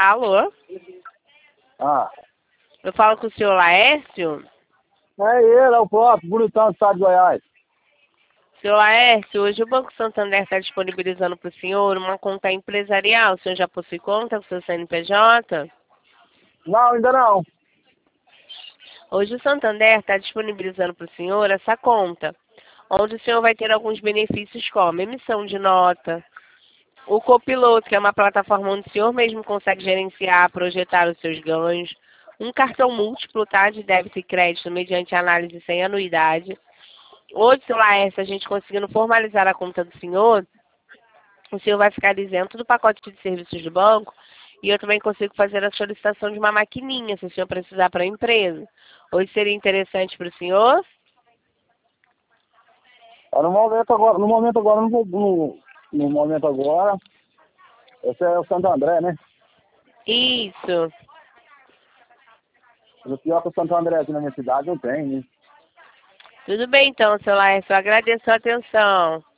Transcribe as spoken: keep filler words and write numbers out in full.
Alô? Ah, Eu falo com o senhor Laércio? é ele, é o próprio, bonitão do estado de Goiás. Senhor Laércio, hoje o Banco Santander está disponibilizando para o senhor uma conta empresarial. O senhor já possui conta com o seu C N P J? Não, ainda não. Hoje o Santander está disponibilizando para o senhor essa conta, onde o senhor vai ter alguns benefícios como emissão de nota, o copiloto, que é uma plataforma onde o senhor mesmo consegue gerenciar, projetar os seus ganhos, um cartão múltiplo, tá, de débito e crédito mediante análise sem anuidade. Hoje, seu Laércio, a gente conseguindo formalizar a conta do senhor, o senhor vai ficar isento do pacote de serviços do banco e eu também consigo fazer a solicitação de uma maquininha, se o senhor precisar para a empresa. Hoje seria interessante para o senhor? É, no momento agora, no momento agora, não vou, no, no momento agora, esse é o Santo André, né? Isso. O pior que o Santo André aqui na minha cidade não tem, né? Tudo bem então, seu Laércio. Eu agradeço a atenção.